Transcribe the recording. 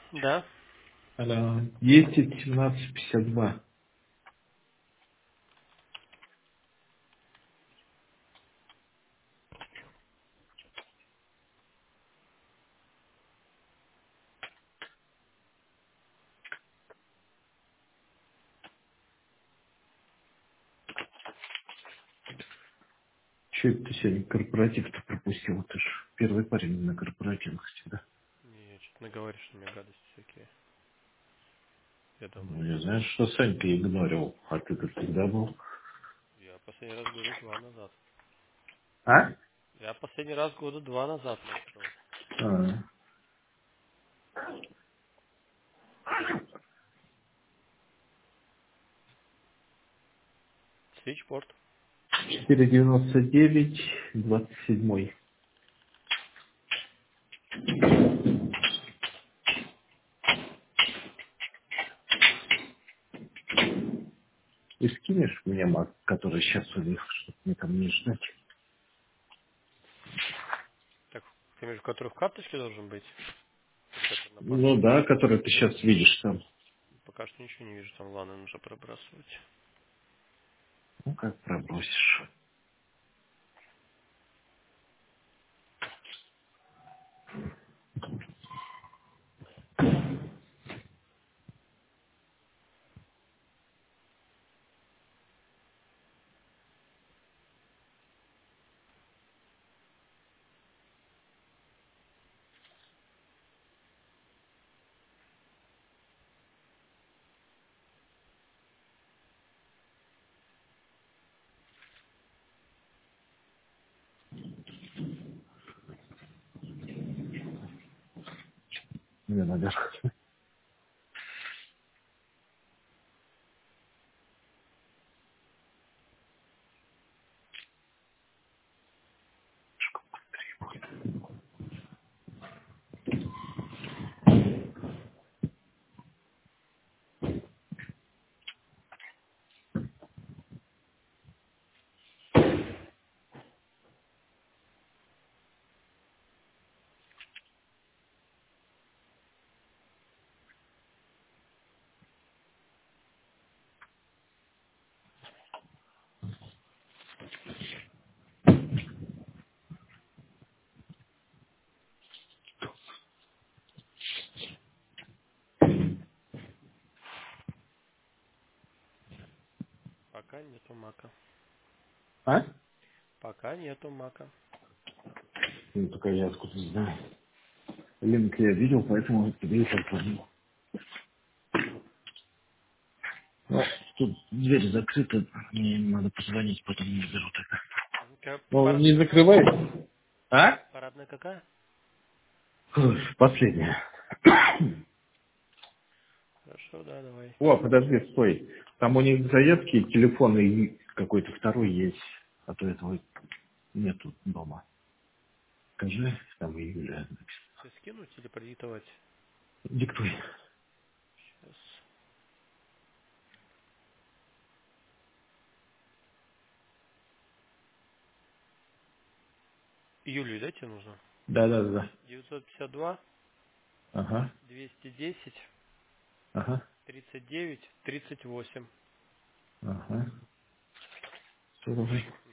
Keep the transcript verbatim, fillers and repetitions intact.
Да? Алло. десять семнадцать пятьдесят два. Че это ты сегодня корпоратив-то пропустил? Ты ж первый парень на корпоративах всегда. Не, что-то наговоришь на меня гадости всякие. Я давно Ну, не я был. знаю, что Санька игнорил, а ты тут всегда был. Я последний раз года два назад. А? Я последний раз года два назад начал. А. Свитчпорт. четыре девяносто девять, двадцать семь. Ты скинешь мне мат, который сейчас у них, чтобы мне там не ждать? Так, ты между которых в карточке должен быть? Или который на Ну паспорте? да, который ты сейчас видишь там. Пока что ничего не вижу, там ладно, нужно пробрасывать. Ну как пробросишь? Мне наверх. Пока нету мака. А? Пока нету мака. Ну, только я откуда знаю. Линк я видел, поэтому тебе и позвонил. Ну, тут дверь закрыта, мне надо позвонить, потом не беру тогда. Ну-ка, Ну, не парадная какая? закрывай. А? Парадная какая? Ой, последняя. Хорошо, да, давай. О, подожди, стой. Там у них заявки, телефон и какой-то второй есть, а то этого нету дома. Скажи, там и Юля. Тебе скинуть или продиктовать? Диктуй. Сейчас. Юлию, да, тебе нужно? Да, да, да. девятьсот пятьдесят два, Ага, двести десять, ага, тридцать девять, тридцать восемь. ага. Что давай?